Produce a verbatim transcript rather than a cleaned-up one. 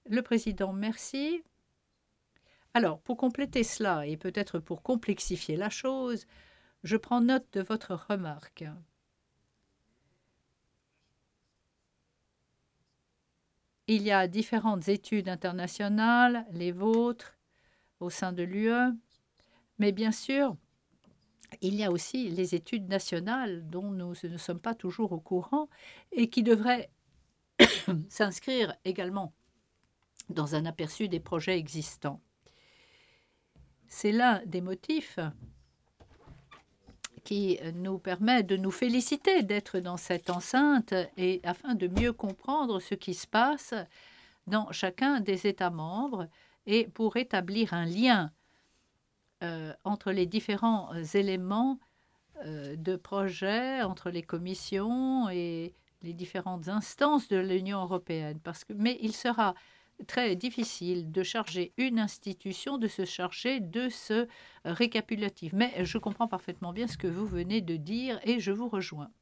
Le président, merci. Alors, pour compléter cela et peut-être pour complexifier la chose, je prends note de votre remarque. Il y a différentes études internationales, les vôtres, au sein de l'U E, mais bien sûr, il y a aussi les études nationales dont nous ne sommes pas toujours au courant et qui devraient s'inscrire également dans un aperçu des projets existants. C'est l'un des motifs qui nous permet de nous féliciter d'être dans cette enceinte et afin de mieux comprendre ce qui se passe dans chacun des États membres et pour établir un lien euh, entre les différents éléments euh, de projet, entre les commissions et les différentes instances de l'Union européenne. Parce que, mais il sera très difficile de charger une institution de se charger de ce récapitulatif. Mais je comprends parfaitement bien ce que vous venez de dire et je vous rejoins.